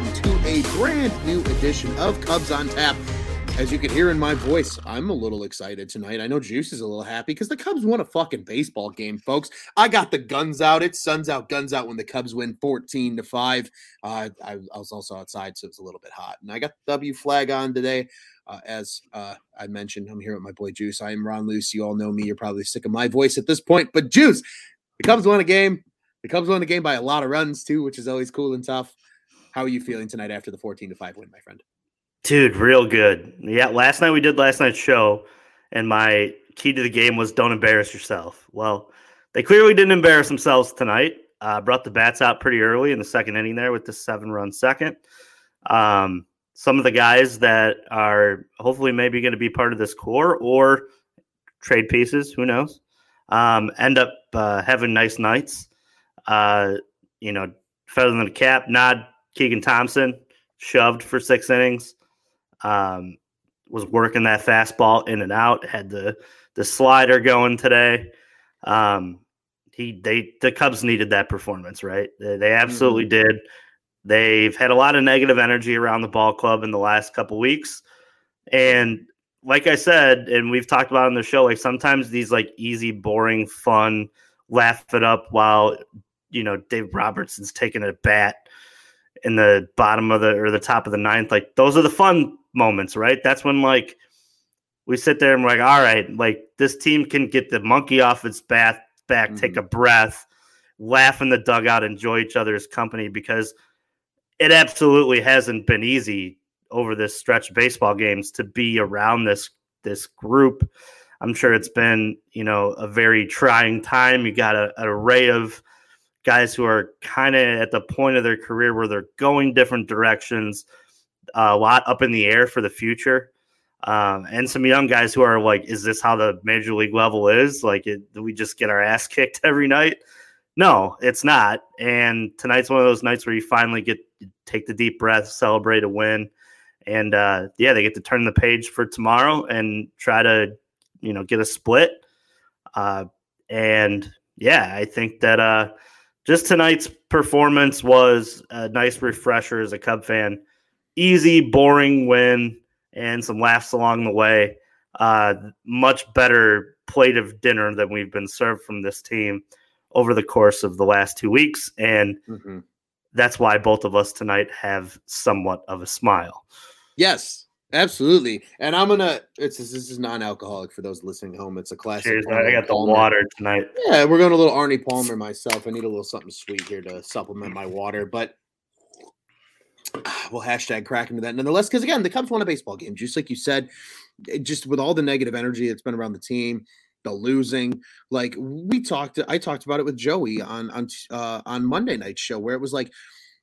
welcome to a brand new edition of Cubs on Tap. As you can hear in my voice, I'm a little excited tonight. I know Juice is a little happy because the Cubs won a fucking baseball game, folks. I got the guns out. It's suns out, guns out when the Cubs win 14-5. I was also outside, so it's a little bit hot. And I got the W flag on today. As I mentioned, I'm here with my boy Juice. I am Ron Luce. You all know me. You're probably sick of my voice at this point. But Juice, the Cubs won a game. The Cubs won the game by a lot of runs, too, which is always cool and tough. How are you feeling tonight after the 14-5 win, my friend? Dude, real good. Yeah, last night we did last night's show, and my key to the game was don't embarrass yourself. Well, they clearly didn't embarrass themselves tonight. Brought the bats out pretty early in the second inning there with the 7-run second. Some of the guys that are hopefully maybe going to be part of this core or trade pieces, who knows, end up having nice nights. Feather than the cap, nod Keegan Thompson, shoved for 6 innings. Was working that fastball in and out, had the slider going today. The Cubs needed that performance, right? They absolutely did. They've had a lot of negative energy around the ball club in the last couple weeks. And like I said, and we've talked about on the show, like sometimes these like easy, boring, fun, laugh it up while, Dave Robertson's taking a bat in the bottom of the top of the ninth. Like those are the fun moments, right? That's when like we sit there and we're like, all right, like this team can get the monkey off its back, take a breath, laugh in the dugout, enjoy each other's company, because it absolutely hasn't been easy over this stretch of baseball games to be around this group. I'm sure it's been, a very trying time. You got an array of guys who are kind of at the point of their career where they're going different directions, a lot up in the air for the future. And some young guys who are like, is this how the major league level is? Like, do we just get our ass kicked every night? No, it's not. And tonight's one of those nights where you finally take the deep breath, celebrate a win. And they get to turn the page for tomorrow and try to, get a split. I think that just tonight's performance was a nice refresher as a Cub fan. Easy, boring win and some laughs along the way. Much better plate of dinner than we've been served from this team over the course of the last 2 weeks. And that's why both of us tonight have somewhat of a smile. Yes, absolutely. And this is non-alcoholic for those listening home. It's a classic. Cheers, I got the water tonight. Yeah, we're going a little Arnie Palmer myself. I need a little something sweet here to supplement my water, but we'll hashtag crack into that nonetheless. Because again, the Cubs won a baseball game, just like you said, just with all the negative energy that's been around the team, the losing. Like I talked about it with Joey on Monday night's show, where it was like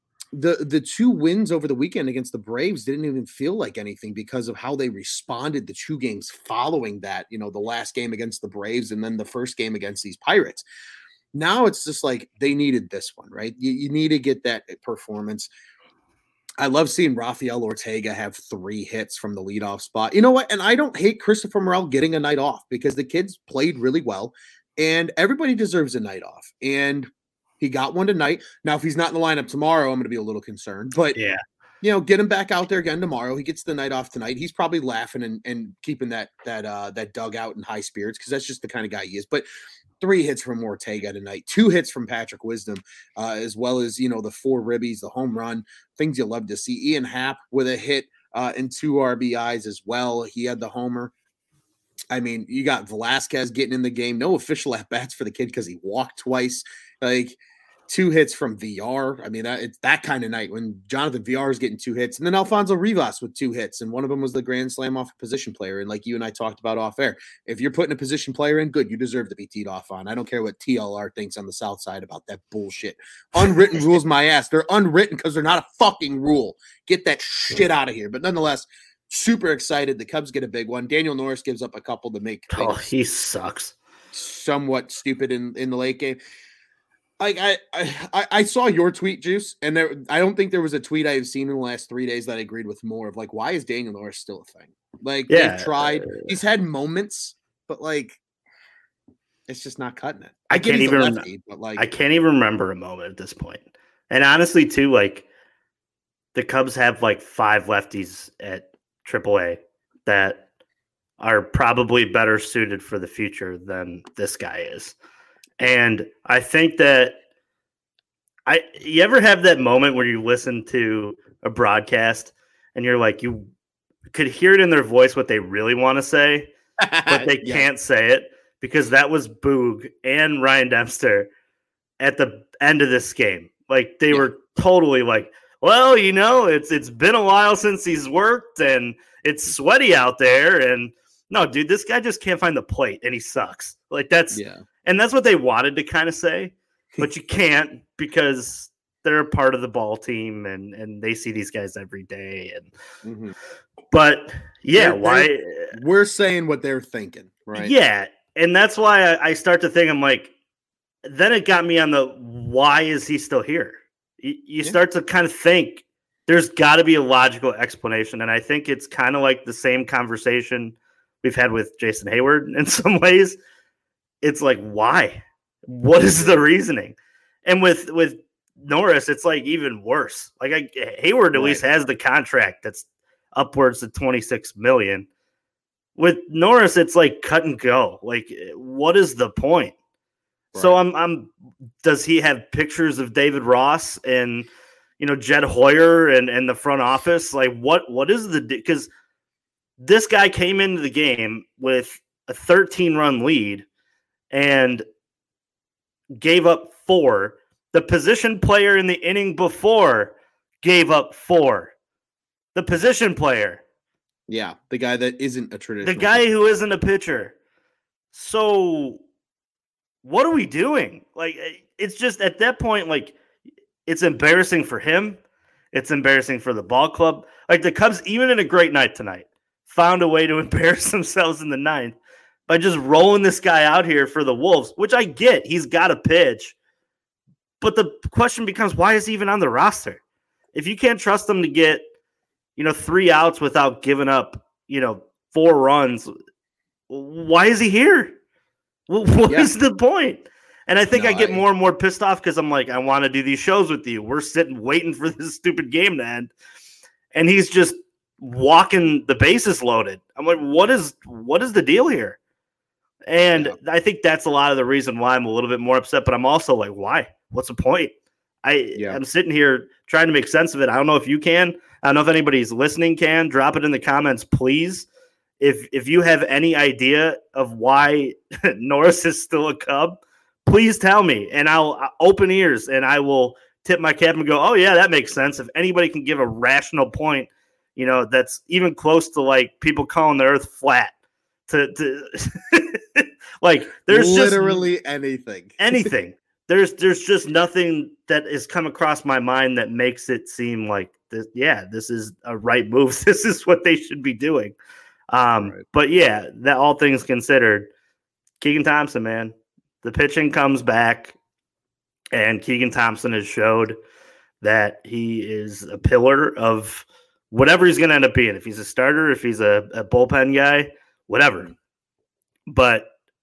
the 2 wins over the weekend against the Braves didn't even feel like anything because of how they responded the 2 games following that. The last game against the Braves and then the first game against these Pirates. Now it's just like they needed this one, right? You need to get that performance. I love seeing Rafael Ortega have 3 hits from the leadoff spot. You know what? And I don't hate Christopher Morel getting a night off because the kids played really well and everybody deserves a night off. And he got one tonight. Now, if he's not in the lineup tomorrow, I'm going to be a little concerned. But, get him back out there again tomorrow. He gets the night off tonight. He's probably laughing and keeping that dugout in high spirits because that's just the kind of guy he is. But 3 hits from Ortega tonight, 2 hits from Patrick Wisdom, as well as, the 4 ribbies, the home run, things you love to see. Ian Happ with a hit and 2 RBIs as well. He had the homer. I mean, you got Velasquez getting in the game. No official at-bats for the kid because he walked twice. Like, 2 hits from VR. I mean, it's that kind of night when Jonathan VR is getting 2 hits. And then Alfonso Rivas with 2 hits. And one of them was the grand slam off a position player. And like you and I talked about off air, if you're putting a position player in, good, you deserve to be teed off on. I don't care what TLR thinks on the South Side about that bullshit. Unwritten rules, my ass. They're unwritten because they're not a fucking rule. Get that shit out of here. But nonetheless, super excited. The Cubs get a big one. Daniel Norris gives up a couple to make things he sucks. Somewhat stupid in the late game. Like I saw your tweet, Juice, and I don't think there was a tweet I have seen in the last 3 days that I agreed with more of. Like, why is Daniel Norris still a thing? Like, they've tried, he's had moments, but like, it's just not cutting it. I can't even remember a moment at this point. And honestly, too, like, the Cubs have like 5 lefties at AAA that are probably better suited for the future than this guy is. And I think that you ever have that moment where you listen to a broadcast and you're like, you could hear it in their voice what they really want to say, but they can't say it, because that was Boog and Ryan Dempster at the end of this game. Like, they were totally like, well, it's been a while since he's worked and it's sweaty out there. And no, dude, this guy just can't find the plate and he sucks. Like, and that's what they wanted to kind of say, but you can't, because they're a part of the ball team and they see these guys every day. And but yeah, why we're saying what they're thinking, right? Yeah. And that's why I start to think, I'm like, then it got me on the, why is he still here? You start to kind of think there's got to be a logical explanation. And I think it's kind of like the same conversation we've had with Jason Hayward in some ways. It's like, why? What is the reasoning? And with Norris, it's like even worse. Like, Hayward at least has the contract that's upwards of $26 million. With Norris, it's like cut and go. Like, what is the point? Right. So does he have pictures of David Ross and, Jed Hoyer and the front office? Like, what is because this guy came into the game with a 13-run lead and gave up 4. The position player in the inning before gave up 4. The position player. Yeah, the guy that isn't a traditional. The guy who isn't a pitcher. So what are we doing? Like, it's just at that point, like, it's embarrassing for him. It's embarrassing for the ball club. Like, the Cubs, even in a great night tonight, found a way to embarrass themselves in the 9th by just rolling this guy out here for the Wolves, which I get. He's got a pitch. But the question becomes, why is he even on the roster? If you can't trust him to get, 3 outs without giving up, 4 runs, why is he here? What is the point? And I think I get more and more pissed off because I'm like, I want to do these shows with you. We're sitting waiting for this stupid game to end. And he's just walking the bases loaded. I'm like, what is the deal here? And I think that's a lot of the reason why I'm a little bit more upset. But I'm also like, why? What's the point? I'm sitting here trying to make sense of it. I don't know if you can. I don't know if anybody's listening can. Drop it in the comments, please. If you have any idea of why Norris is still a Cub, please tell me, and I'll open ears, and I will tip my cap and go, oh, yeah, that makes sense. If anybody can give a rational point, that's even close to, like, people calling the earth flat, to like, there's literally just anything. There's just nothing that has come across my mind that makes it seem like this. Yeah, this is a right move. This is what they should be doing. But yeah, that all things considered, Keegan Thompson, man, the pitching comes back, and Keegan Thompson has showed that he is a pillar of whatever he's going to end up being. If he's a starter, if he's a bullpen guy, whatever. But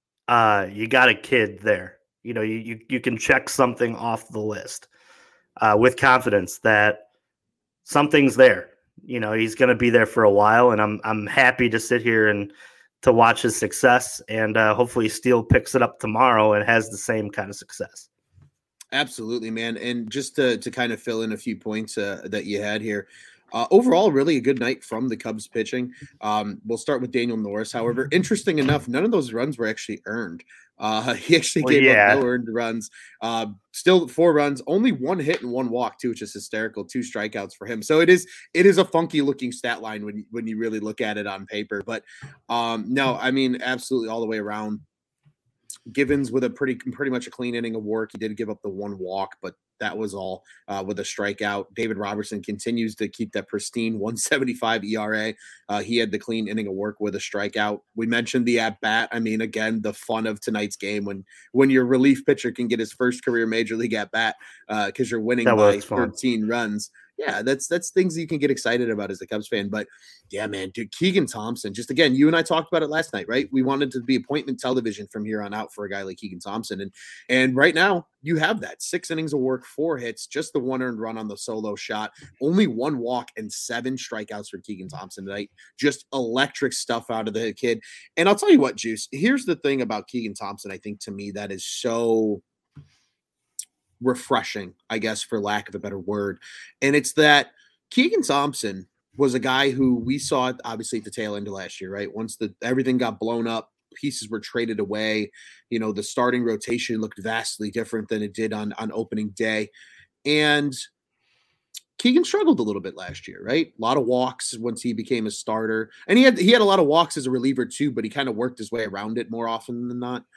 you got a kid there. You can check something off the list with confidence that something's there. He's going to be there for a while, and I'm happy to sit here and to watch his success, and hopefully Steele picks it up tomorrow and has the same kind of success. Absolutely, man. And just to kind of fill in a few points that you had here, overall, really a good night from the Cubs pitching. We'll start with Daniel Norris. However, interesting enough, none of those runs were actually earned. He actually gave up no earned runs. Still 4 runs, only 1 hit and 1 walk too, which is hysterical. 2 strikeouts for him. So it is a funky looking stat line when you really look at it on paper. But no, I mean, absolutely all the way around. Givens with a pretty much a clean inning of work. He did give up the 1 walk, but that was all with a strikeout. David Robertson continues to keep that pristine 1.75 ERA. He had the clean inning of work with a strikeout. We mentioned the at-bat. I mean, again, the fun of tonight's game when your relief pitcher can get his first career major league at-bat because you're winning by 13 runs. Yeah, that's things you can get excited about as a Cubs fan. But yeah, man, dude, Keegan Thompson, just again, you and I talked about it last night, right? We wanted to be appointment television from here on out for a guy like Keegan Thompson. And right now you have that 6 innings of work, 4 hits, just the 1 earned run on the solo shot, only 1 walk and 7 strikeouts for Keegan Thompson tonight. Just electric stuff out of the kid. And I'll tell you what, Juice, here's the thing about Keegan Thompson, I think to me that is so refreshing, I guess, for lack of a better word. And it's that Keegan Thompson was a guy who we saw obviously at the tail end of last year, right? Once everything got blown up, pieces were traded away, the starting rotation looked vastly different than it did on opening day. And Keegan struggled a little bit last year, right? A lot of walks once he became a starter. And he had a lot of walks as a reliever too, but he kind of worked his way around it more often than not.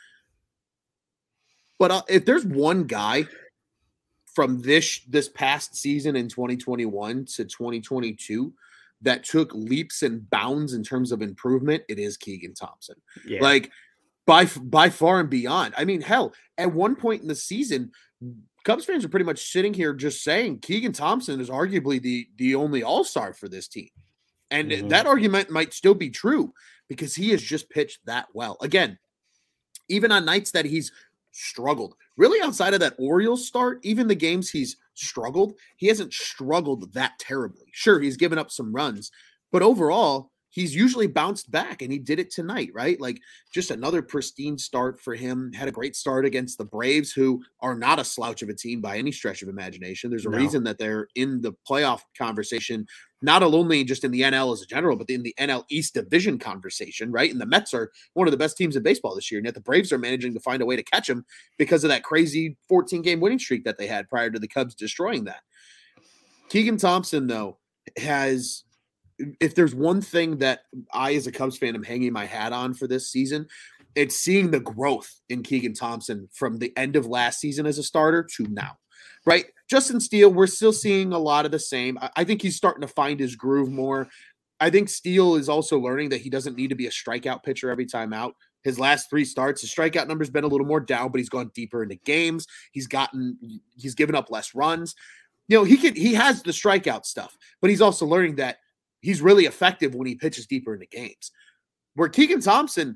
But if there's one guy from this past season in 2021 to 2022 that took leaps and bounds in terms of improvement, it is Keegan Thompson. Yeah. Like by far and beyond. I mean, hell, at one point in the season, Cubs fans are pretty much sitting here just saying Keegan Thompson is arguably the only all-star for this team. And that argument might still be true because he has just pitched that well. Again, even on nights that he's struggled, really outside of that Orioles start, even the games he's struggled, he hasn't struggled that terribly. Sure, he's given up some runs, but overall, he's usually bounced back, and he did it tonight, right? Like, just another pristine start for him. Had a great start against the Braves, who are not a slouch of a team by any stretch of imagination. There's a reason that they're in the playoff conversation, not only just in the NL as a general, but in the NL East division conversation, right? And the Mets are one of the best teams in baseball this year, and yet the Braves are managing to find a way to catch them because of that crazy 14-game winning streak that they had prior to the Cubs destroying that. Keegan Thompson, though, has... if there's one thing that I, as a Cubs fan, am hanging my hat on for this season, it's seeing the growth in Keegan Thompson from the end of last season as a starter to now, right? Justin Steele, we're still seeing a lot of the same. I think he's starting to find his groove more. I think Steele is also learning that he doesn't need to be a strikeout pitcher every time out. His last 3 starts, his strikeout number's been a little more down, but he's gone deeper into games. He's given up less runs. He has the strikeout stuff, but he's also learning that he's really effective when he pitches deeper into games. Where Keegan Thompson,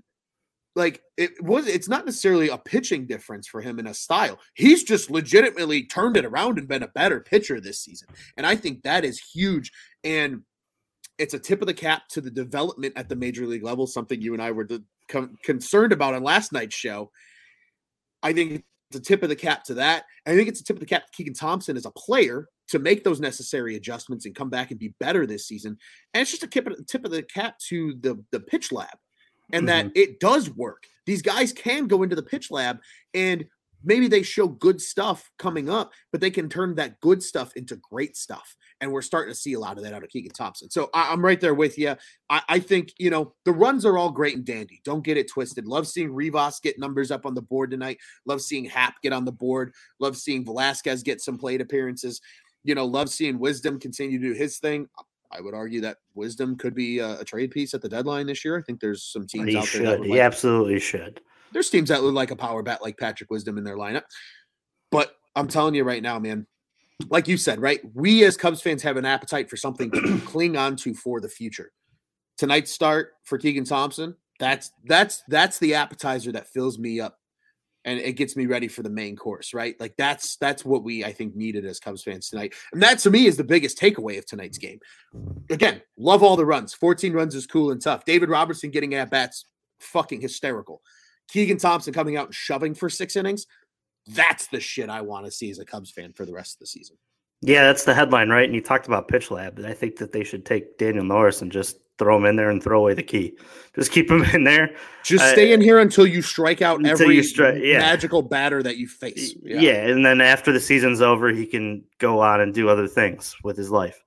it's not necessarily a pitching difference for him in a style. He's just legitimately turned it around and been a better pitcher this season. And I think that is huge. And it's a tip of the cap to the development at the major league level, something you and I were concerned about on last night's show. I think it's a tip of the cap to that. I think it's a tip of the cap to Keegan Thompson as a player to make those necessary adjustments and come back and be better this season. And it's just a tip of the cap to the pitch lab, and that it does work. These guys can go into the pitch lab and maybe they show good stuff coming up, but they can turn that good stuff into great stuff. And we're starting to see a lot of that out of Keegan Thompson. So I'm right there with you. I think, the runs are all great and dandy. Don't get it twisted. Love seeing Rivas get numbers up on the board tonight. Love seeing Happ get on the board. Love seeing Velasquez get some plate appearances. Love seeing Wisdom continue to do his thing. I would argue that Wisdom could be a trade piece at the deadline this year. I think there's some teams out there. He absolutely should. There's teams that would like a power bat like Patrick Wisdom in their lineup. But I'm telling you right now, man, like you said, right? We as Cubs fans have an appetite for something to cling on to for the future. Tonight's start for Keegan Thompson, that's the appetizer that fills me up. And it gets me ready for the main course, right? Like that's what I think needed as Cubs fans tonight. And that to me is the biggest takeaway of tonight's game. Again, love all the runs. 14 runs is cool and tough. David Robertson getting at bats, fucking hysterical. Keegan Thompson coming out and shoving for 6 innings. That's the shit I want to see as a Cubs fan for the rest of the season. Yeah, that's the headline, right? And you talked about pitch lab. And I think that they should take Daniel Norris and just throw him in there and throw away the key. Just keep him in there. Just stay in here until you strike out every magical batter that you face. Yeah, and then after the season's over, he can go on and do other things with his life.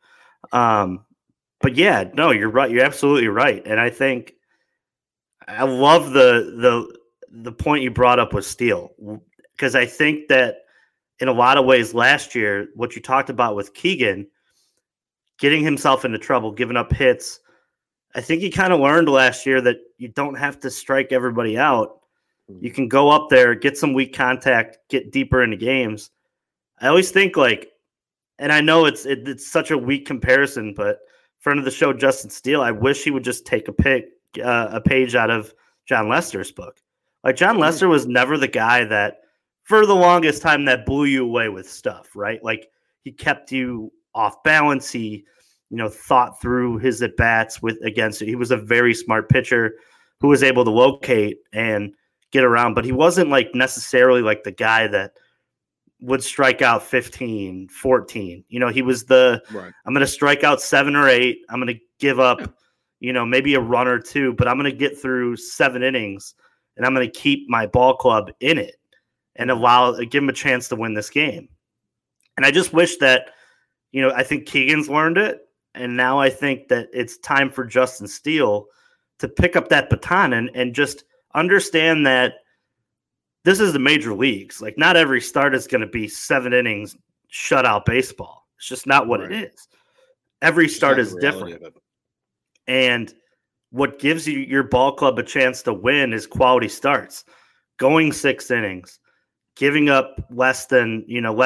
But yeah, no, you're right. You're absolutely right. And I think I love the point you brought up with Steele, because I think that in a lot of ways last year, what you talked about with Keegan, getting himself into trouble, giving up hits, I think he kind of learned last year that you don't have to strike everybody out. You can go up there, get some weak contact, get deeper into games. I always think, like, and I know it's such a weak comparison, but friend of the show, Justin Steele, I wish he would just take a page out of John Lester's book. Like John Lester was never the guy that, for the longest time, that blew you away with stuff, right? Like he kept you off balance. He, thought through his at bats against it. He was a very smart pitcher who was able to locate and get around, but he wasn't like necessarily like the guy that would strike out 15, 14. He was I'm going to strike out 7 or 8. I'm going to give up, maybe a run or 2, but I'm going to get through 7 innings and I'm going to keep my ball club in it and give him a chance to win this game. And I just wish that, I think Keegan's learned it. And now I think that it's time for Justin Steele to pick up that baton and just understand that this is the major leagues. Like not every start is going to be 7 innings shutout baseball. It's just not what it is. Every start is different. And what gives you your ball club a chance to win is quality starts. Going 6 innings, giving up less than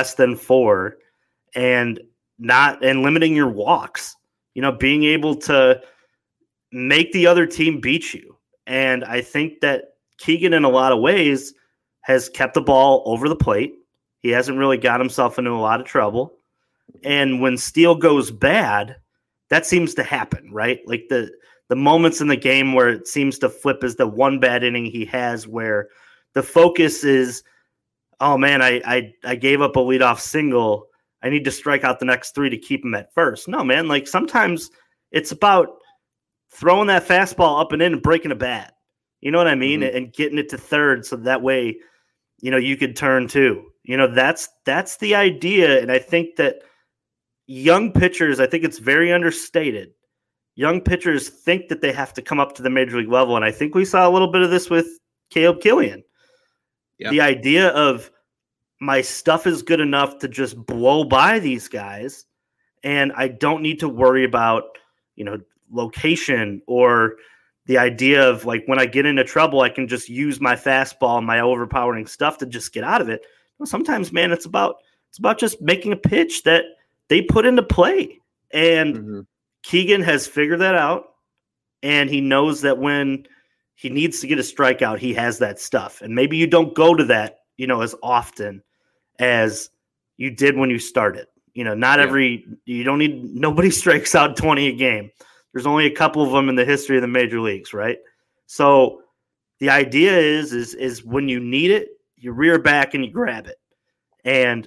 4, and limiting your walks. Being able to make the other team beat you. And I think that Keegan, in a lot of ways, has kept the ball over the plate. He hasn't really got himself into a lot of trouble. And when Steele goes bad, that seems to happen, right? Like the moments in the game where it seems to flip is the one bad inning he has where the focus is, oh man, I gave up a leadoff single. I need to strike out the next 3 to keep him at first. No, man, like sometimes it's about throwing that fastball up and in and breaking a bat. You know what I mean? Mm-hmm. And getting it to third so that way, you could turn 2. That's the idea. And I think that young pitchers, I think it's very understated. Young pitchers think that they have to come up to the major league level. And I think we saw a little bit of this with Caleb Killian. Yep. The idea of my stuff is good enough to just blow by these guys, and I don't need to worry about, location or the idea of like when I get into trouble, I can just use my fastball and my overpowering stuff to just get out of it. Sometimes, man, it's about just making a pitch that they put into play. And Keegan has figured that out, and he knows that when he needs to get a strikeout, he has that stuff. And maybe you don't go to that, as often as you did when you started. Nobody strikes out 20 a game. There's only a couple of them in the history of the major leagues, right? So the idea is when you need it, you rear back and you grab it. And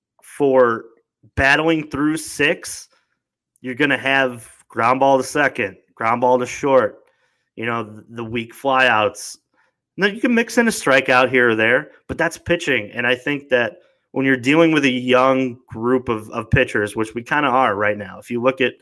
for battling through 6, you're going to have ground ball to second, ground ball to short, the weak flyouts. And then you can mix in a strikeout here or there, but that's pitching. And I think that when you're dealing with a young group of pitchers, which we kind of are right now, if you look at,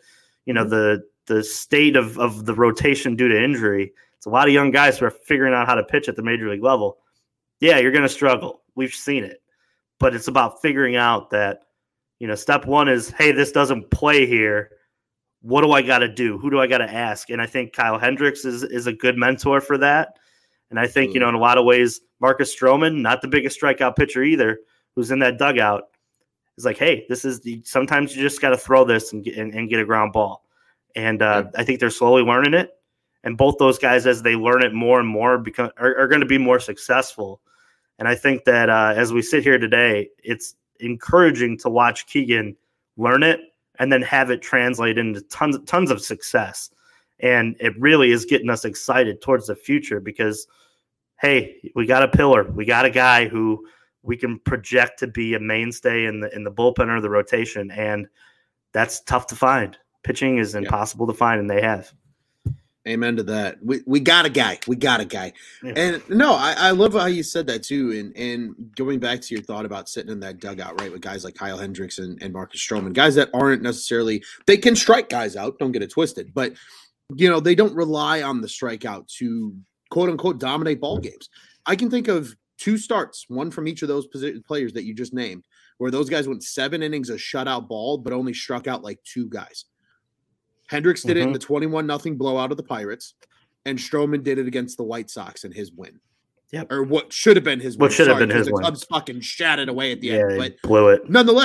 the state of the rotation due to injury, it's a lot of young guys who are figuring out how to pitch at the major league level. Yeah, you're going to struggle. We've seen it. But it's about figuring out that, step 1 is, hey, this doesn't play here. What do I got to do? Who do I got to ask? And I think Kyle Hendricks is a good mentor for that. And I think, in a lot of ways, Marcus Stroman, not the biggest strikeout pitcher either, who's in that dugout, is like, hey, sometimes you just got to throw this and get a ground ball. And I think they're slowly learning it. And both those guys, as they learn it more and more, are going to be more successful. And I think that as we sit here today, it's encouraging to watch Keegan learn it and then have it translate into tons of success. And it really is getting us excited towards the future because, hey, we got a pillar. We got a guy who we can project to be a mainstay in the bullpen or the rotation. And that's tough to find. Pitching is impossible to find, and they have. Amen to that. We got a guy. We got a guy. Yeah. And no, I love how you said that too. And going back to your thought about sitting in that dugout, right, with guys like Kyle Hendricks and Marcus Stroman, guys that aren't necessarily – they can strike guys out, don't get it twisted. But, they don't rely on the strikeout to, quote-unquote, dominate ball games. I can think of 2 starts, one from each of those players that you just named, where those guys went 7 innings of shutout ball but only struck out like 2 guys. Hendricks did it in the 21-0 blowout of the Pirates, and Stroman did it against the White Sox in his win. Yep. Or what should have been his win. What should have been his win. The Cubs fucking shat it away at the end. But blew it. Nonetheless,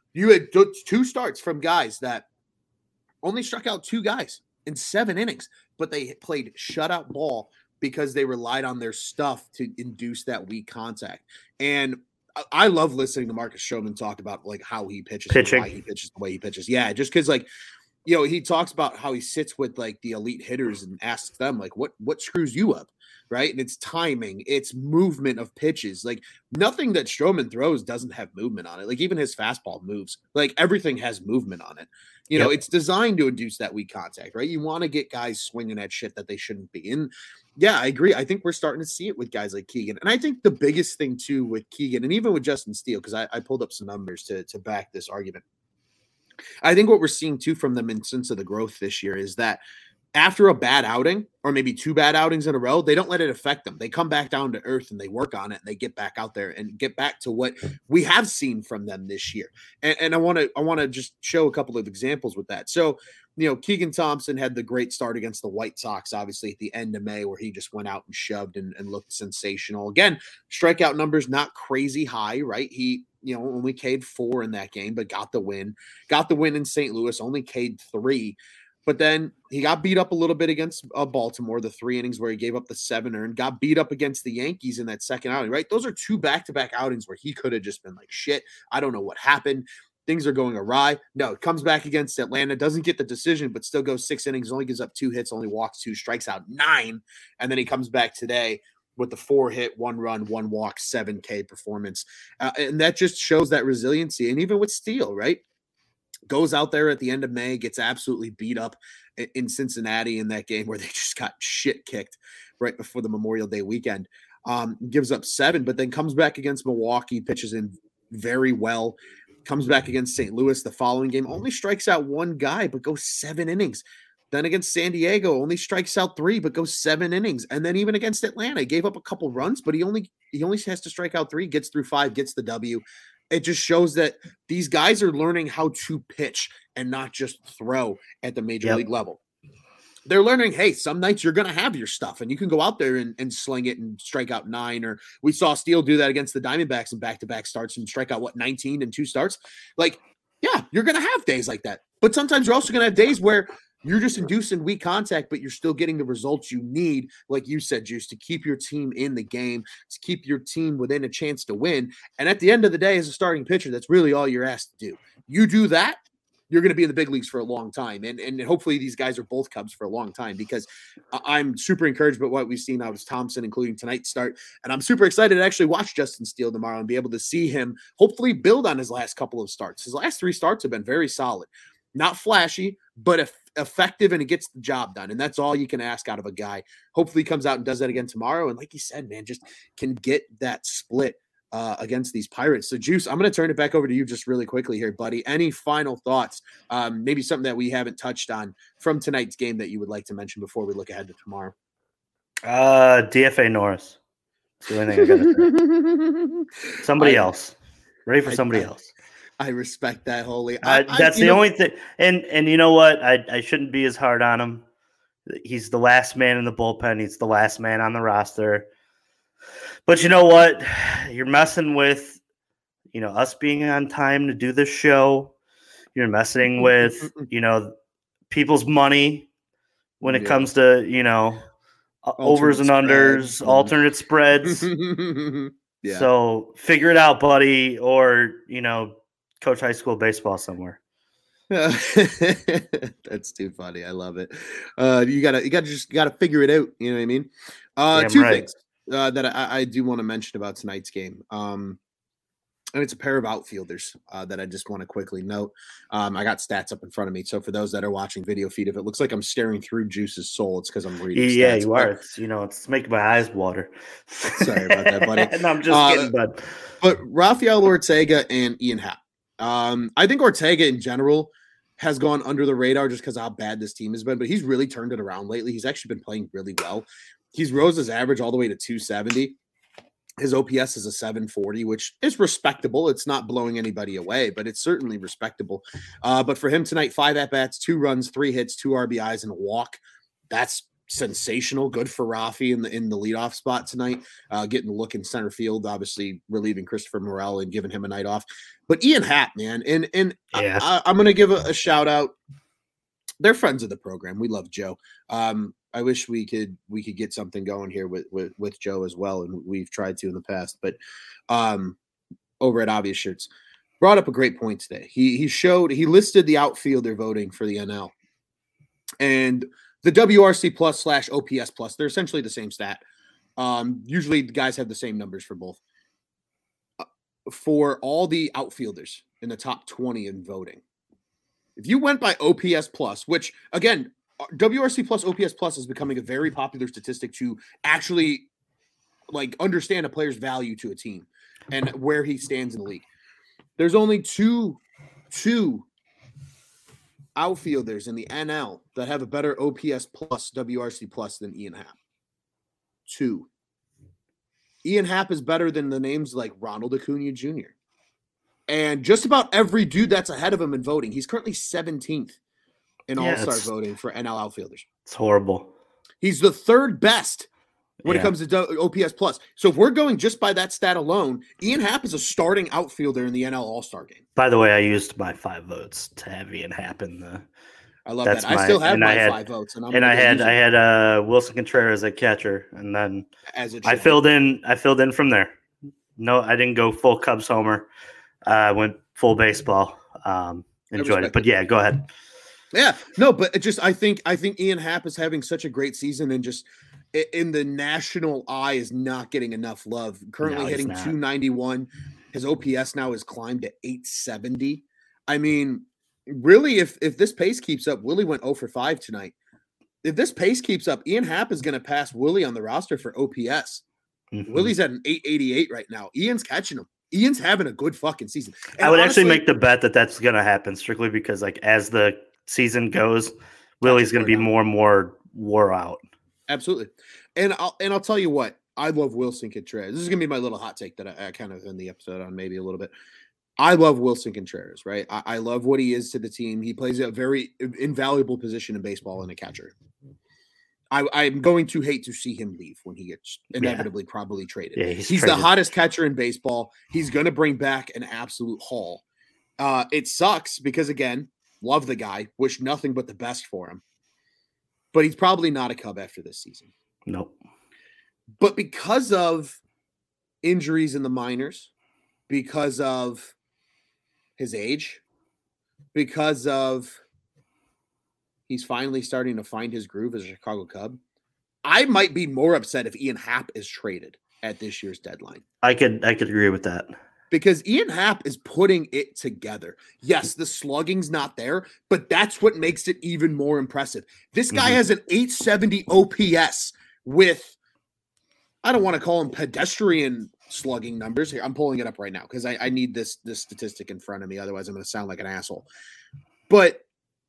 You had two starts from guys that only struck out two guys in 7 innings, but they played shutout ball because they relied on their stuff to induce that weak contact. And I love listening to Marcus Stroman talk about like how he pitches and why he pitches the way he pitches. Yeah, just because like, you know, he talks about how he sits with like the elite hitters and asks them like, what screws you up, right? And it's timing, it's movement of pitches. Like nothing that Stroman throws doesn't have movement on it. Like even his fastball moves. Like everything has movement on it. You know, it's designed to induce that weak contact, right? You want to get guys swinging at shit that they shouldn't be. And yeah, I agree. I think we're starting to see it with guys like Keegan. And I think the biggest thing too with Keegan and even with Justin Steele, because I pulled up some numbers to back this argument. I think what we're seeing too from them in sense of the growth this year is that after a bad outing or maybe 2 bad outings in a row, they don't let it affect them. They come back down to earth and they work on it and they get back out there and get back to what we have seen from them this year. And I want to just show a couple of examples with that. So, you know, Keegan Thompson had the great start against the White Sox, obviously at the end of May, where he just went out and shoved and looked sensational. Again, strikeout numbers, not crazy high, right? He, you know, only K'd 4 in that game, but got the win in St. Louis, only K'd 3. But then he got beat up a little bit against Baltimore, the 3 innings where he gave up the 7 earned, got beat up against the Yankees in that second outing, right? Those are 2 back-to-back outings where he could have just been like, shit, I don't know what happened. Things are going awry. No, comes back against Atlanta, doesn't get the decision, but still goes 6 innings, only gives up 2 hits, only walks 2, strikes out 9. And then he comes back today with the 4 hit, 1 run, 1 walk, 7K performance. And that just shows that resiliency. And even with Steele, right? Goes out there at the end of May, gets absolutely beat up in Cincinnati in that game where they just got shit kicked right before the Memorial Day weekend. Gives up 7, but then comes back against Milwaukee, pitches in very well. Comes back against St. Louis the following game, only strikes out 1 guy, but goes 7 innings. Then against San Diego, only strikes out 3, but goes 7 innings. And then even against Atlanta, he gave up a couple runs, but he only has to strike out 3, gets through 5, gets the W. It just shows that these guys are learning how to pitch and not just throw at the major league level. They're learning, hey, some nights you're going to have your stuff and you can go out there and sling it and strike out 9. Or we saw Steele do that against the Diamondbacks in back-to-back starts and strike out, 19 in 2 starts? Like, yeah, you're going to have days like that. But sometimes you're also going to have days where you're just inducing weak contact, but you're still getting the results you need, like you said, Juice, to keep your team in the game, to keep your team within a chance to win. And at the end of the day, as a starting pitcher, that's really all you're asked to do. You do that, you're going to be in the big leagues for a long time. And hopefully these guys are both Cubs for a long time, because I'm super encouraged by what we've seen out of Thompson, including tonight's start. And I'm super excited to actually watch Justin Steele tomorrow and be able to see him hopefully build on his last couple of starts. His last 3 starts have been very solid. Not flashy, but effective, and it gets the job done. And that's all you can ask out of a guy. Hopefully he comes out and does that again tomorrow. And like you said, man, just can get that split against these Pirates. So, Juice, I'm going to turn it back over to you just really quickly here, buddy. Any final thoughts? Maybe something that we haven't touched on from tonight's game that you would like to mention before we look ahead to tomorrow? DFA Norris. That's the only thing I got to say. Somebody else. Ready for somebody else. I respect that wholly. That's the only thing. And you know what? I shouldn't be as hard on him. He's the last man in the bullpen. He's the last man on the roster. But you know what? You're messing with, us being on time to do this show. You're messing with, people's money when it comes to, overs and unders, alternate spreads. Yeah. So figure it out, buddy, or, coach high school baseball somewhere. That's too funny. I love it. You gotta figure it out. You know what I mean? Two things that I do want to mention about tonight's game. And it's a pair of outfielders that I just want to quickly note. I got stats up in front of me. So for those that are watching video feed, if it looks like I'm staring through Juice's soul, it's because I'm reading Yeah, stats. you are. It's making my eyes water. Sorry about that, buddy. And I'm just kidding, bud. But Rafael Ortega and Ian Happ. I think Ortega in general has gone under the radar just because of how bad this team has been, but he's really turned it around lately. He's actually been playing really well. He's rose his average all the way to 270. His OPS is a 740, which is respectable. It's not blowing anybody away, but it's certainly respectable. But for him tonight, 5 at-bats, 2 runs, 3 hits, 2 RBIs, and a walk. That's sensational. Good for Rafi in the leadoff spot tonight, getting the look in center field, obviously relieving Christopher Morel and giving him a night off. But Ian Happ, man, and Yeah. I'm going to give a shout out. They're friends of the program. We love Joe. I wish we could get something going here with Joe as well, and we've tried to in the past. But over at Obvious Shirts, brought up a great point today. He listed the outfielder voting for the NL, and the WRC plus / OPS plus. They're essentially the same stat. Usually the guys have the same numbers for both. For all the outfielders in the top 20 in voting, if you went by OPS plus, which again, WRC plus OPS plus is becoming a very popular statistic to actually like understand a player's value to a team and where he stands in the league. There's only two outfielders in the NL that have a better OPS plus WRC plus than Ian Happ. 2. Ian Happ is better than the names like Ronald Acuna Jr. And just about every dude that's ahead of him in voting. He's currently 17th in All-Star voting for NL outfielders. It's horrible. He's the third best when it comes to OPS plus. So if we're going just by that stat alone, Ian Happ is a starting outfielder in the NL All-Star game. By the way, I used my 5 votes to have Ian Happ in the. I love that. I still have my 5 votes, and I had Wilson Contreras at catcher, and then I filled in from there. No, I didn't go full Cubs homer. I went full baseball. Enjoyed it, but yeah, go ahead. Yeah, no, but it just I think Ian Happ is having such a great season, and just in the national eye is not getting enough love. Currently hitting 291. His OPS now has climbed to 870. I mean, really, if this pace keeps up, Willie went 0 for 5 tonight. If this pace keeps up, Ian Happ is going to pass Willie on the roster for OPS. Mm-hmm. Willie's at an 888 right now. Ian's catching him. Ian's having a good fucking season. And I would honestly make the bet that that's going to happen strictly because, like, as the season goes, Willie's going to be more and more wore out. Absolutely. And I'll tell you what, I love Wilson Contreras. This is going to be my little hot take that I kind of end the episode on maybe a little bit. I love Wilson Contreras, right? I love what he is to the team. He plays a very invaluable position in baseball and a catcher. I'm going to hate to see him leave when he gets inevitably probably traded. Yeah, he's the hottest catcher in baseball. He's going to bring back an absolute haul. It sucks because, again, love the guy. Wish nothing but the best for him. But he's probably not a Cub after this season. Nope. But because of injuries in the minors, because of his age, because of he's finally starting to find his groove as a Chicago Cub, I might be more upset if Ian Happ is traded at this year's deadline. I could agree with that. Because Ian Happ is putting it together. Yes, the slugging's not there, but that's what makes it even more impressive. This guy has an 870 OPS with, I don't want to call him pedestrian slugging numbers. Here, I'm pulling it up right now because I need this statistic in front of me. Otherwise, I'm going to sound like an asshole. But,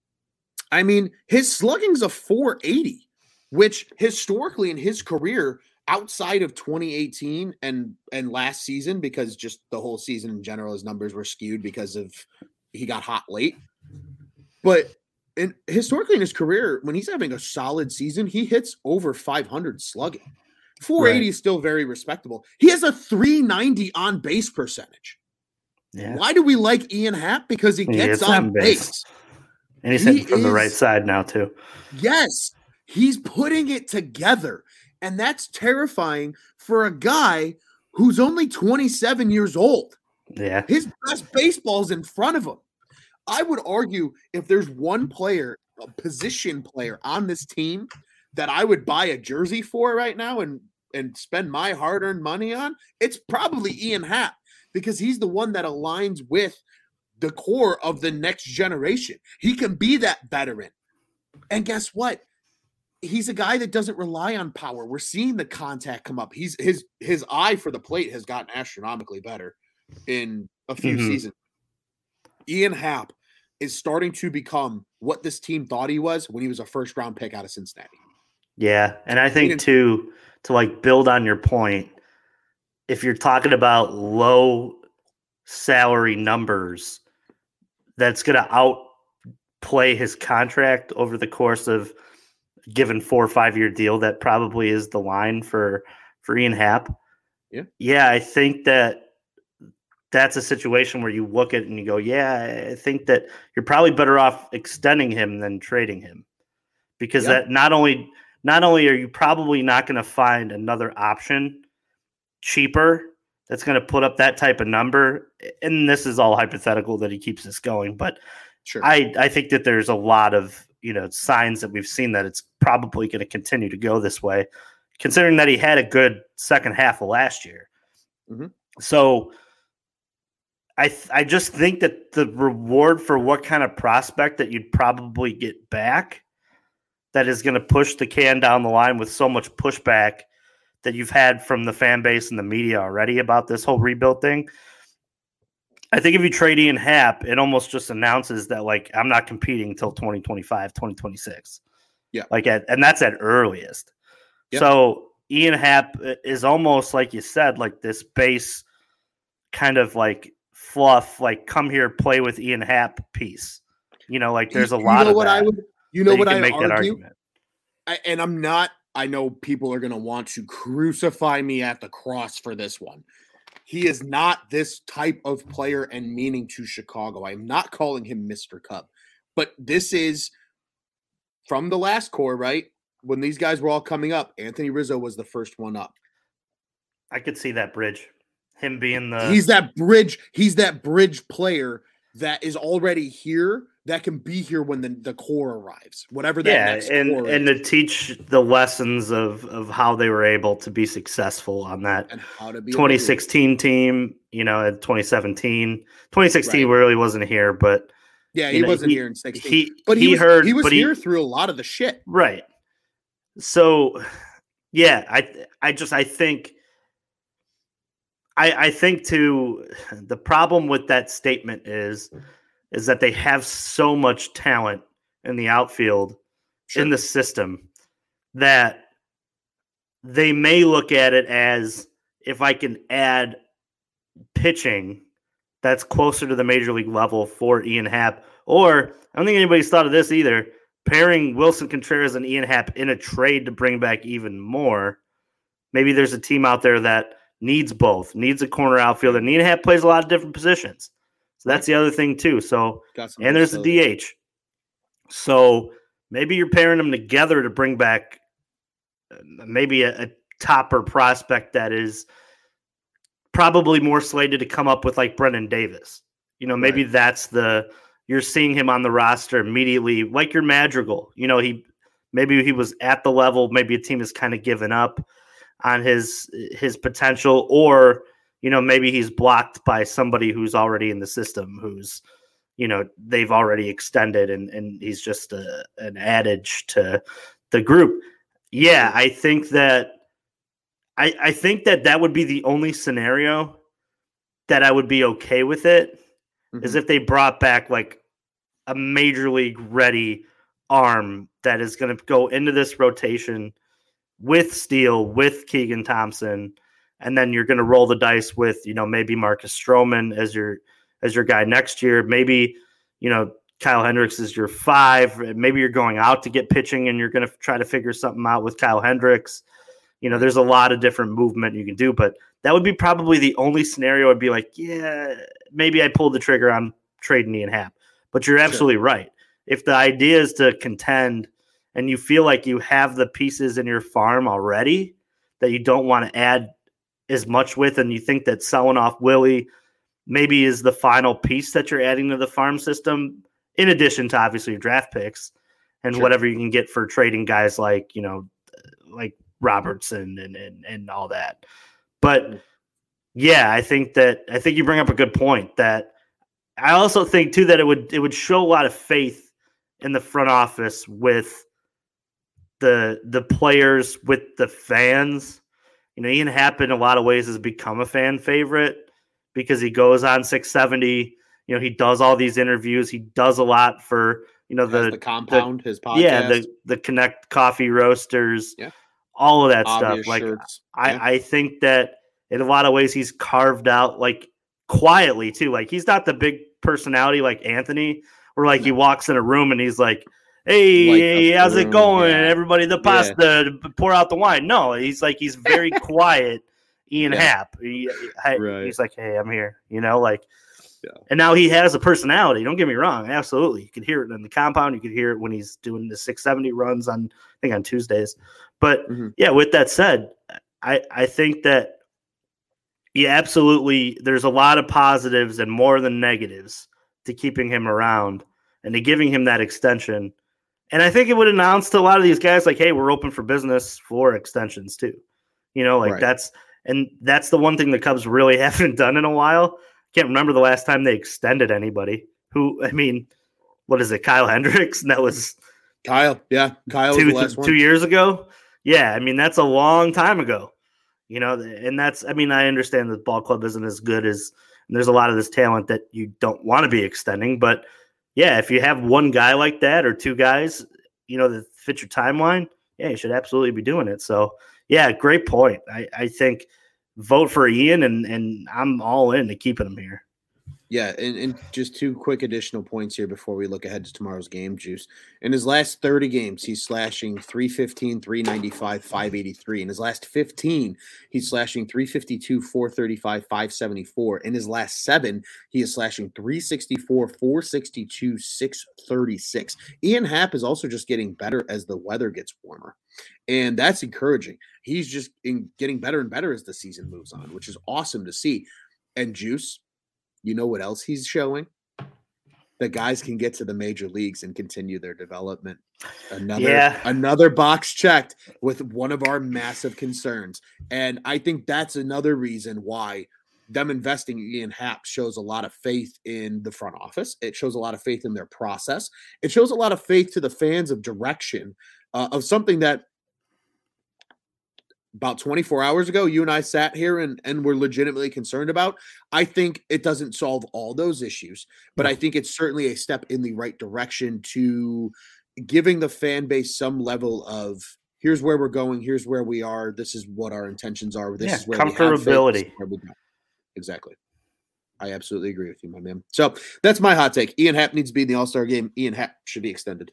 I mean, his slugging's a 480, which historically in his career – outside of 2018 and last season, because just the whole season in general, his numbers were skewed because of he got hot late. But historically in his career, when he's having a solid season, he hits over 500 slugging. 480 is still very respectable. He has a 390 on base percentage. Yeah. Why do we like Ian Happ? Because he gets on base. And he's hitting from the right side now too. Yes. He's putting it together. And that's terrifying for a guy who's only 27 years old. Yeah. His best baseball's in front of him. I would argue if there's one player, a position player on this team that I would buy a jersey for right now and spend my hard-earned money on, it's probably Ian Happ because he's the one that aligns with the core of the next generation. He can be that veteran. And guess what? He's a guy that doesn't rely on power. We're seeing the contact come up. His eye for the plate has gotten astronomically better in a few seasons. Ian Happ is starting to become what this team thought he was when he was a first-round pick out of Cincinnati. Yeah, and I think to like build on your point, if you're talking about low salary numbers, that's going to outplay his contract over the course of given 4 or 5 year deal, that probably is the line for Ian Happ. Yeah, I think that's a situation where you look at it and you go, yeah, I think that you're probably better off extending him than trading him, because that not only are you probably not going to find another option cheaper that's going to put up that type of number, and this is all hypothetical that he keeps this going, but sure. I think that there's a lot of signs that we've seen that it's probably going to continue to go this way, considering that he had a good second half of last year. Mm-hmm. So I just think that the reward for what kind of prospect that you'd probably get back that is going to push the can down the line with so much pushback that you've had from the fan base and the media already about this whole rebuild thing. I think if you trade Ian Happ, it almost just announces that, like, I'm not competing until 2025, 2026. Yeah. And that's at earliest. Yeah. So Ian Happ is almost, like you said, like this base kind of like fluff, like come here, play with Ian Happ piece. Like there's a lot of that. What I make that argument. I know people are going to want to crucify me at the cross for this one. He is not this type of player and meaning to Chicago. I'm not calling him Mr. Cup, but this is from the last core, right? When these guys were all coming up, Anthony Rizzo was the first one up. I could see that bridge. Him being he's that bridge player that is already here, that can be here when the core arrives, whatever that next core is. And to teach the lessons of how they were able to be successful on that and how to be 2016 team, in 2017. 2016 really wasn't here, but he wasn't here in 16. He was here through a lot of the shit. Right. So yeah, I think too, the problem with that statement is that they have so much talent in the outfield, in the system, that they may look at it as, if I can add pitching that's closer to the major league level for Ian Happ, or I don't think anybody's thought of this either, pairing Wilson Contreras and Ian Happ in a trade to bring back even more. Maybe there's a team out there that needs both, needs a corner outfielder. And Ian Happ plays a lot of different positions. So that's the other thing too. So, and there's the DH. So maybe you're pairing them together to bring back maybe a topper prospect that is probably more slated to come up with, like Brendan Davis. Maybe that's you're seeing him on the roster immediately, like your Madrigal. Maybe he was at the level, maybe a team has kind of given up on his potential, or maybe he's blocked by somebody who's already in the system, who's they've already extended, and he's just an adage to the group. Yeah, I think that that would be the only scenario that I would be okay with it, is if they brought back like a major league ready arm that is going to go into this rotation with Steele, with Keegan Thompson, and then you're going to roll the dice with, maybe Marcus Stroman as your guy next year. Maybe, Kyle Hendricks is your 5. Maybe you're going out to get pitching and you're going to try to figure something out with Kyle Hendricks. There's a lot of different movement you can do, but that would be probably the only scenario I'd be like, yeah, maybe I pulled the trigger on trading Ian Happ. But you're absolutely right. If the idea is to contend and you feel like you have the pieces in your farm already that you don't want to add as much with, and you think that selling off Willie maybe is the final piece that you're adding to the farm system, in addition to obviously your draft picks and whatever you can get for trading guys like, like Robertson and all that. But yeah, I think you bring up a good point. That I also think too that it would show a lot of faith in the front office with the players, with the fans. Ian Happ in a lot of ways has become a fan favorite because he goes on 670. He does all these interviews. He does a lot for the compound, his podcast. Yeah, the Connect Coffee Roasters. Yeah. All of that obvious stuff. Shirts. Like I think that in a lot of ways he's carved out, like, quietly too. Like, he's not the big personality like Anthony, where like he walks in a room and he's like, Hey, how's it going? Yeah. Everybody, the pasta, pour out the wine. No, he's very quiet. Ian Happ. He's like, hey, I'm here. And now he has a personality. Don't get me wrong. Absolutely. You can hear it in the compound. You can hear it when he's doing the 670 runs on Tuesdays. But with that said, I think that absolutely there's a lot of positives and more than negatives to keeping him around and to giving him that extension. And I think it would announce to a lot of these guys like, hey, we're open for business for extensions too. That's the one thing the Cubs really haven't done in a while. Can't remember the last time they extended anybody. What is it, Kyle Hendricks? And that was Kyle. Yeah, Kyle was the last one. 2 years ago. Yeah, that's a long time ago. And that's, I understand the ball club isn't as good as, and there's a lot of this talent that you don't want to be extending. But yeah, if you have one guy like that or two guys, that fit your timeline, you should absolutely be doing it. So yeah, great point. I think vote for Ian and I'm all in to keeping him here. Yeah, and just two quick additional points here before we look ahead to tomorrow's game, Juice. In his last 30 games, he's slashing 315, 395, 583. In his last 15, he's slashing 352, 435, 574. In his last 7, he is slashing 364, 462, 636. Ian Happ is also just getting better as the weather gets warmer. And that's encouraging. He's just getting better and better as the season moves on, which is awesome to see. And Juice, you know what else he's showing? That guys can get to the major leagues and continue their development. Another box checked with one of our massive concerns. And I think that's another reason why them investing in Ian Happ shows a lot of faith in the front office. It shows a lot of faith in their process. It shows a lot of faith to the fans of direction of something that about 24 hours ago, you and I sat here and were legitimately concerned about. I think it doesn't solve all those issues, but I think it's certainly a step in the right direction to giving the fan base some level of here's where we're going, here's where we are, this is what our intentions are, this is where comfortability. Exactly. I absolutely agree with you, my man. So that's my hot take. Ian Happ needs to be in the All-Star game. Ian Happ should be extended.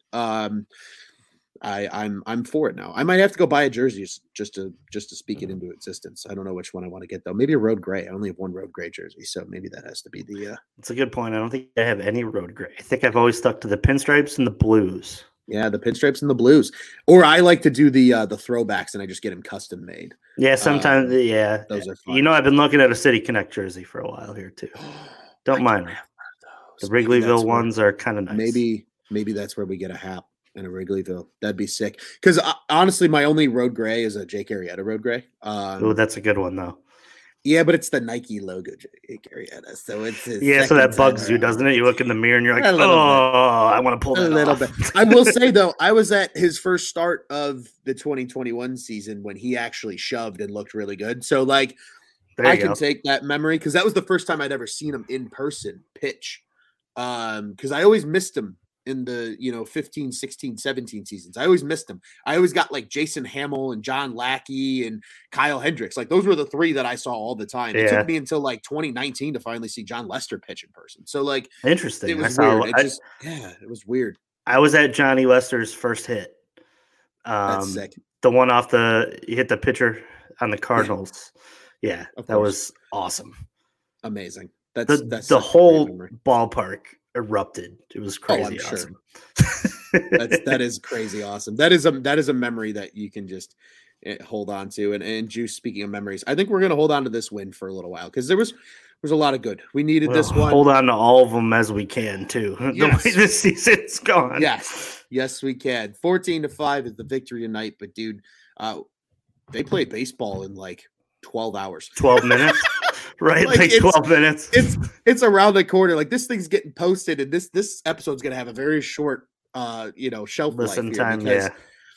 I'm for it now. I might have to go buy a jersey just to speak it into existence. I don't know which one I want to get though. Maybe a road gray. I only have one road gray jersey, so maybe that has to be the. That's a good point. I don't think I have any road gray. I think I've always stuck to the pinstripes and the blues. Yeah, the pinstripes and the blues. Or I like to do the throwbacks and I just get them custom made. Yeah, sometimes. Those are fun. I've been looking at a City Connect jersey for a while here too. Don't mind them. The Wrigleyville ones are kind of nice. Maybe that's where we get a Happ. In a Wrigleyville, that'd be sick. Because honestly, my only road gray is a Jake Arrieta road gray. That's a good one though. Yeah, but it's the Nike logo, Jake Arrieta. So it's so that bugs you, doesn't it? You look in the mirror and you're like, I want to pull that a little bit. I will say though, I was at his first start of the 2021 season when he actually shoved and looked really good. So like, I can take that memory because that was the first time I'd ever seen him in person pitch. Because I always missed him. In the 15, 16, 17 seasons. I always missed them. I always got like Jason Hamill and John Lackey and Kyle Hendricks. Like those were the three that I saw all the time. It took me until like 2019 to finally see John Lester pitch in person. So like interesting. It was weird. It was weird. I was at Johnny Lester's first hit. That's sick. The one off he hit the pitcher on the Cardinals. Yeah, that was awesome. Amazing. That's the whole ballpark erupted. It was crazy awesome. Sure. that is crazy awesome. That is a memory that you can just hold on to. And Juice, speaking of memories, I think we're going to hold on to this win for a little while because there was a lot of good. We needed this one. Hold on to all of them as we can too. Yes. The way this season's gone. Yes, we can. 14-5 is the victory tonight. But dude, they played baseball in like 12 hours. 12 minutes. Right, like 12 minutes. It's around the corner. Like this thing's getting posted, and this episode's gonna have a very short, shelf listen life time. Because,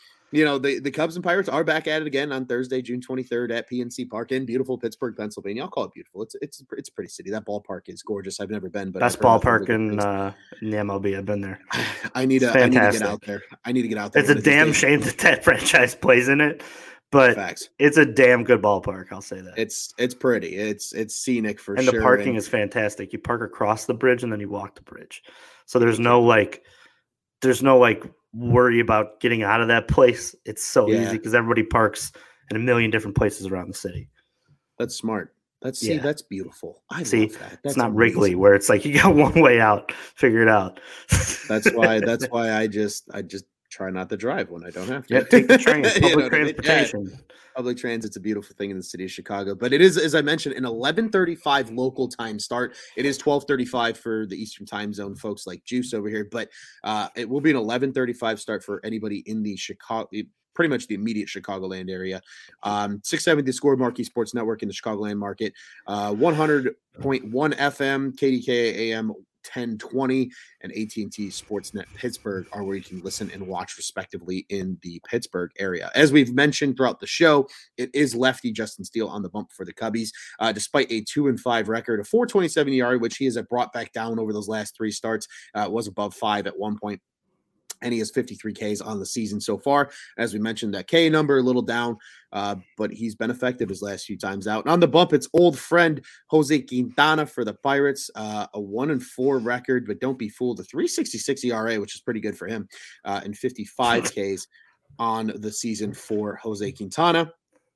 the Cubs and Pirates are back at it again on Thursday, June 23rd at PNC Park in beautiful Pittsburgh, Pennsylvania. I'll call it beautiful. It's a pretty city. That ballpark is gorgeous. I've never been, but best ballpark in the MLB. I've been there. I need to get out there. It's a damn shame that franchise plays in it. But Facts. It's a damn good ballpark. I'll say that. It's pretty. It's scenic for sure. And the parking is fantastic. You park across the bridge and then you walk the bridge. So there's no worry about getting out of that place. It's so Yeah. easy because everybody parks in a million different places around the city. That's smart. That's beautiful. I love that. That's it's not amazing. Wrigley where it's like you got one way out, figure it out. That's why I just try not to drive when I don't have to. Yeah, take the train, public transportation. Yeah. Public transit's a beautiful thing in the city of Chicago, but it is, as I mentioned, an 11:35 local time start. It is 12:35 for the Eastern time zone folks like Juice over here, but it will be an 11:35 start for anybody in the pretty much the immediate Chicagoland area. 670 The Score, Marquee Sports Network in the Chicagoland market, 100.1 FM, KDKA AM 1020, and AT&T Sportsnet Pittsburgh are where you can listen and watch respectively in the Pittsburgh area. As we've mentioned throughout the show, it is lefty Justin Steele on the bump for the Cubbies, despite a 2-5 record, a 4.27 ERA, which he has brought back down over those last 3 starts. Was above 5 at one point, and he has 53 Ks on the season so far. As we mentioned, that K number a little down, but he's been effective his last few times out. And on the bump, it's old friend Jose Quintana for the Pirates, a 1-4 record, but don't be fooled, a 3.66 ERA, which is pretty good for him, and 55 Ks on the season for Jose Quintana.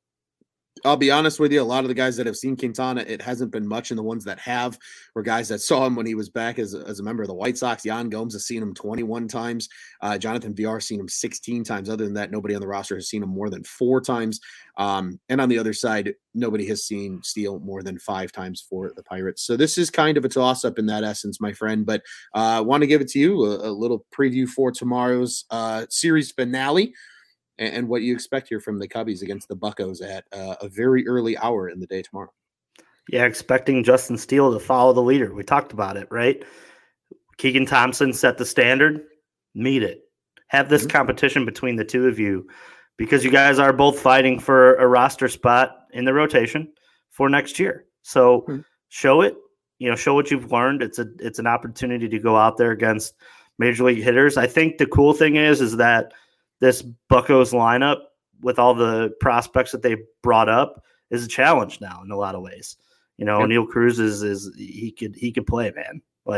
I'll be honest with you, a lot of the guys that have seen Quintana, it hasn't been much, and the ones that have were guys that saw him when he was back as a member of the White Sox. Yan Gomes has seen him 21 times. Jonathan Villar seen him 16 times. Other than that, nobody on the roster has seen him more than 4 times. And on the other side, nobody has seen Steele more than 5 times for the Pirates. So this is kind of a toss-up in that essence, my friend. But I want to give it to you, a little preview for tomorrow's series finale, and what you expect here from the Cubbies against the Buccos at a very early hour in the day tomorrow. Yeah, expecting Justin Steele to follow the leader. We talked about it, right? Keegan Thompson set the standard. Meet it. Have this competition between the two of you, because you guys are both fighting for a roster spot in the rotation for next year. So show it. Show what you've learned. It's an opportunity to go out there against major league hitters. I think the cool thing is that this Buccos lineup, with all the prospects that they brought up, is a challenge now in a lot of ways. Neil Cruz is he could play, man.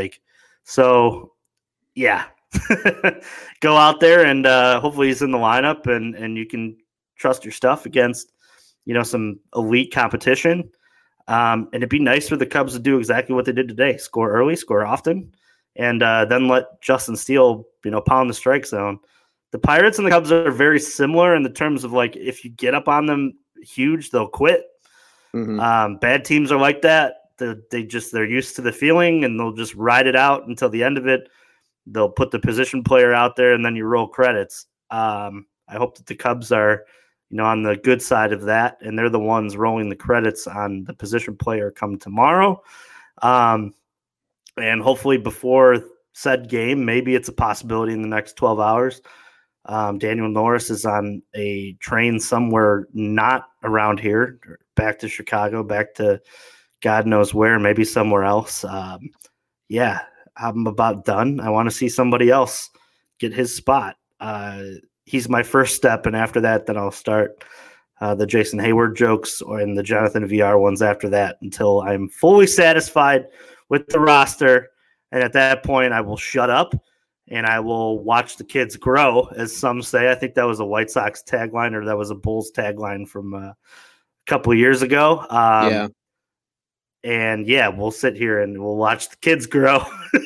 So yeah, go out there and hopefully he's in the lineup and you can trust your stuff against, some elite competition. And it'd be nice for the Cubs to do exactly what they did today: score early, score often, and then let Justin Steele, pound the strike zone. The Pirates and the Cubs are very similar in the terms of, if you get up on them huge, they'll quit. Bad teams are like that. They're used to the feeling, and they'll just ride it out until the end of it. They'll put the position player out there, and then you roll credits. I hope that the Cubs are, on the good side of that, and they're the ones rolling the credits on the position player come tomorrow. And hopefully before said game, maybe it's a possibility in the next 12 hours. Daniel Norris is on a train somewhere not around here, back to Chicago, back to God knows where, maybe somewhere else. Yeah, I'm about done. I want to see somebody else get his spot. He's my first step, and after that, then I'll start the Jason Hayward jokes and the Jonathan Villar ones after that until I'm fully satisfied with the roster. And at that point, I will shut up and I will watch the kids grow, as some say. I think that was a White Sox tagline, or that was a Bulls tagline from a couple of years ago. Yeah. And yeah, we'll sit here and we'll watch the kids grow.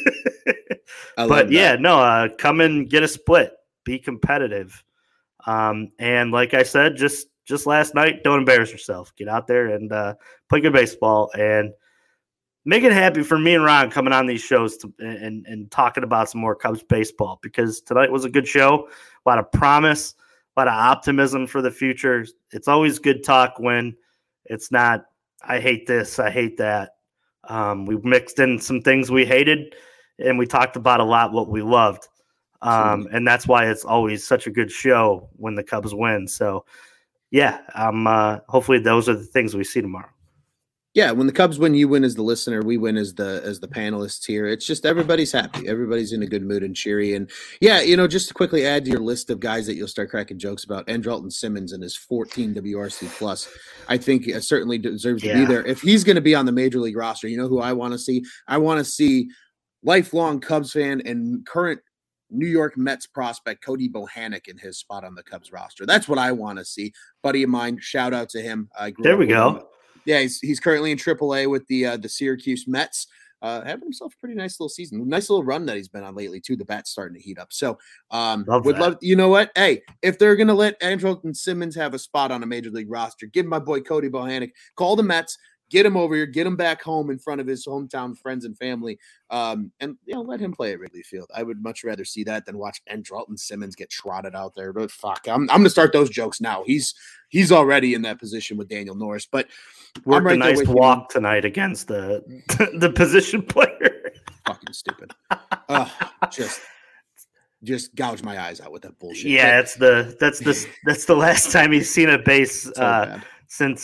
But yeah, no, come and get a split, be competitive. And like I said, just last night, don't embarrass yourself. Get out there and play good baseball and make it happy for me and Ron coming on these shows and talking about some more Cubs baseball, because tonight was a good show. A lot of promise, a lot of optimism for the future. It's always good talk when it's not, I hate this, I hate that. We mixed in some things we hated, and we talked about a lot what we loved. And that's why it's always such a good show when the Cubs win. So, yeah, hopefully those are the things we see tomorrow. Yeah, when the Cubs win, you win as the listener, we win as the panelists here. It's just everybody's happy. Everybody's in a good mood and cheery. And yeah, just to quickly add to your list of guys that you'll start cracking jokes about, Andrelton Simmons and his 14 WRC plus, I think certainly deserves to be there. If he's going to be on the major league roster, you know who I want to see? I want to see lifelong Cubs fan and current New York Mets prospect Cody Bohannon in his spot on the Cubs roster. That's what I want to see. Buddy of mine, shout out to him. I grew there up we with go. him. Yeah, he's currently in AAA with the Syracuse Mets. Having himself a pretty nice little season. Nice little run that he's been on lately, too. The bat's starting to heat up. So love, you know what? Hey, if they're going to let Andrelton Simmons have a spot on a major league roster, give my boy Cody Bohannon, call the Mets, get him over here, get him back home in front of his hometown friends and family, and let him play at Wrigley Field. I would much rather see that than watch Andrelton Simmons get trotted out there. But fuck, I'm going to start those jokes now. He's already in that position with Daniel Norris, but worked a nice walk tonight against the position player. Fucking stupid. Just gouge my eyes out with that bullshit. Yeah, that's the last time he's seen a base since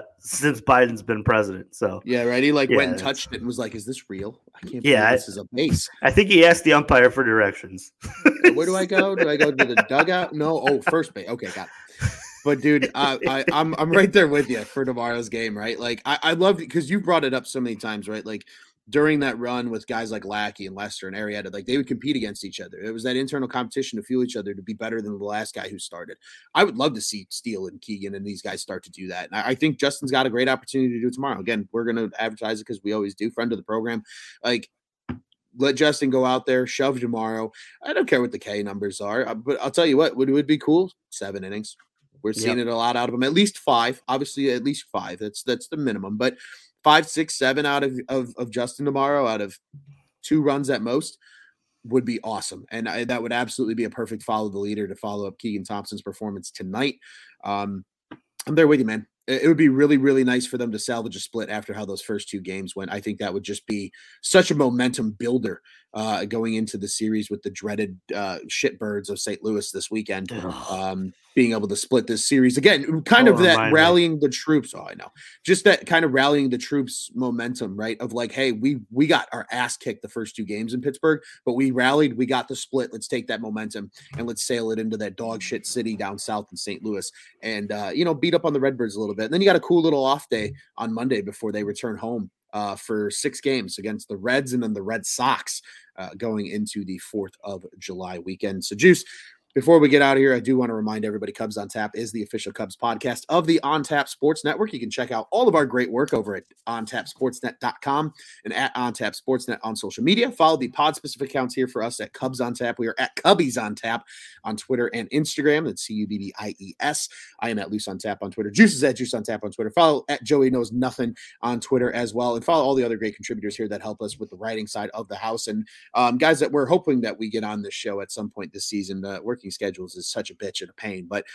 Biden's been president. So yeah, right. He went and touched it and was like, "Is this real? I can't believe this is a base." I think he asked the umpire for directions. Where do I go? Do I go to the dugout? No. First base. Okay, got it. But dude, I'm right there with you for tomorrow's game, right? Like I love it because you brought it up so many times, right? Like during that run with guys like Lackey and Lester and Arrieta, like they would compete against each other. It was that internal competition to fuel each other to be better than the last guy who started. I would love to see Steele and Keegan and these guys start to do that. And I think Justin's got a great opportunity to do it tomorrow. Again, we're going to advertise it because we always do. Friend of the program, like. Let Justin go out there, shove tomorrow. I don't care what the K numbers are, but I'll tell you what would be cool. 7 innings. We're seeing it a lot out of him. At least 5, obviously at least 5. That's the minimum. But 5, 6, 7 out of Justin tomorrow, out of 2 runs at most, would be awesome. And that would absolutely be a perfect follow the leader to follow up Keegan Thompson's performance tonight. I'm there with you, man. It would be really, really nice for them to salvage a split after how those first 2 games went. I think that would just be such a momentum builder going into the series with the dreaded shitbirds of St. Louis this weekend. Being able to split this series again, kind of that rallying the troops. Oh, I know. Just that kind of rallying the troops momentum, right? Of like, hey, we got our ass kicked the first 2 games in Pittsburgh, but we rallied, we got the split. Let's take that momentum and let's sail it into that dog shit city down south in St. Louis and, beat up on the Redbirds a little bit. And then you got a cool little off day on Monday before they return home for 6 games against the Reds and then the Red Sox going into the 4th of July weekend. So, Juice, before we get out of here, I do want to remind everybody Cubs on Tap is the official Cubs podcast of the On Tap Sports Network. You can check out all of our great work over at ontapsportsnet.com and at ontapsportsnet on social media. Follow the pod-specific accounts here for us at Cubs on Tap. We are at Cubbies on Tap on Twitter and Instagram. That's CUBBIES. I am at Loose on Tap on Twitter. Juice is at Juice on Tap on Twitter. Follow at Joey Knows Nothing on Twitter as well. And follow all the other great contributors here that help us with the writing side of the house. And guys that we're hoping that we get on this show at some point this season. Working schedules is such a bitch and a pain, but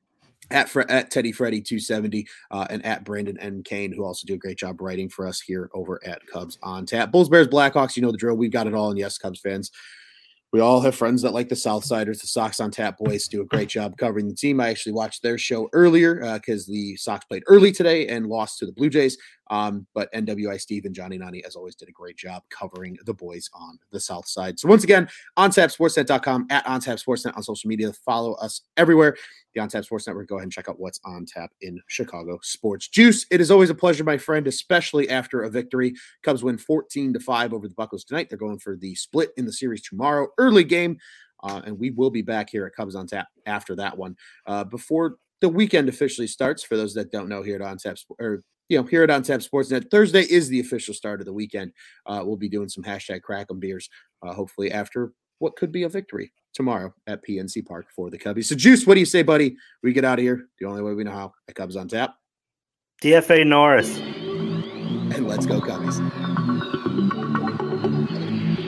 at Teddy Freddy 270 and at Brandon N. Kane, who also do a great job writing for us here over at Cubs on Tap. Bulls, Bears, Blackhawks, you know the drill. We've got it all. And yes, Cubs fans, we all have friends that like the Southsiders. The Sox on Tap boys do a great job covering the team. I actually watched their show earlier because the Sox played early today and lost to the Blue Jays. But NWI Steve and Johnny Nani, as always, did a great job covering the boys on the South Side. So once again, ontapsportsnet.com, at ontapsportsnet on social media. Follow us everywhere. The On Tap Sports Network. Go ahead and check out what's on tap in Chicago sports. Juice, it is always a pleasure, my friend, especially after a victory. Cubs win 14-5 over the Buccos tonight. They're going for the split in the series tomorrow. Early game, and we will be back here at Cubs on Tap after that one. Before the weekend officially starts, for those that don't know, here at On Tap here at On Tap Sportsnet, Thursday is the official start of the weekend. We'll be doing some hashtag Crack 'em beers, hopefully after what could be a victory tomorrow at PNC Park for the Cubbies. So, Juice, what do you say, buddy? We get out of here the only way we know how, at Cubs on Tap. DFA Norris. And let's go, Cubbies.